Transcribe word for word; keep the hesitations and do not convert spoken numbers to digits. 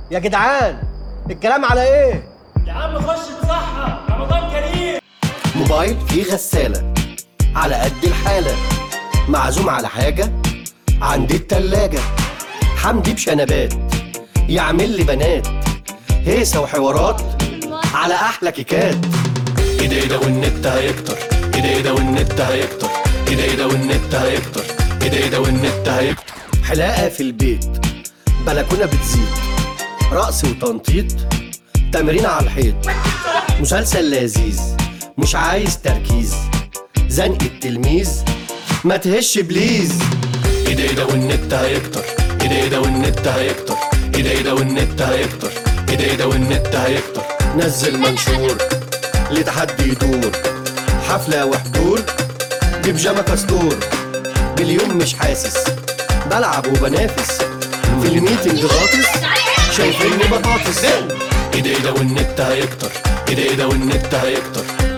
يا جدعان الكلام على ايه؟ يا عم خش تصحى، رمضان كريم. موبايل فيه غسالة على قد الحالة، معزوم على حاجة عندي التلاجة، حمدي بشنبات يعمل لي بنات، هيصة وحوارات على أحلى كيكات. ايه ده ايه ده والنت هيكتر، ايه ده ايه ده والنت هيكتر، ايه ده ايه ده والنت هيكتر، ايه ده ايه ده والنت هيكتر. حلاقة في البيت، بلكونة بتزيد، رقص وتنطيط، تمرين على الحيط، مسلسل لذيذ مش عايز تركيز، زنق التلميذ ما تهش بليز. ايه ده ايه ده والنت هيكتر، ايه ده ايه ده والنت هيكتر، ايه ده ايه ده والنت هيكتر، ايه ده ايه ده والنت هيكتر. نزل منشور لتحدي يدور، حفلة وحضور ببيجامة كاستور، باليوم مش حاسس بلعب وبنافس، في الميتنج غاطس شايفيني بطاطس. ايه ده ايه ده والنت هيكتر، ايه ده ايه ده والنت هيكتر.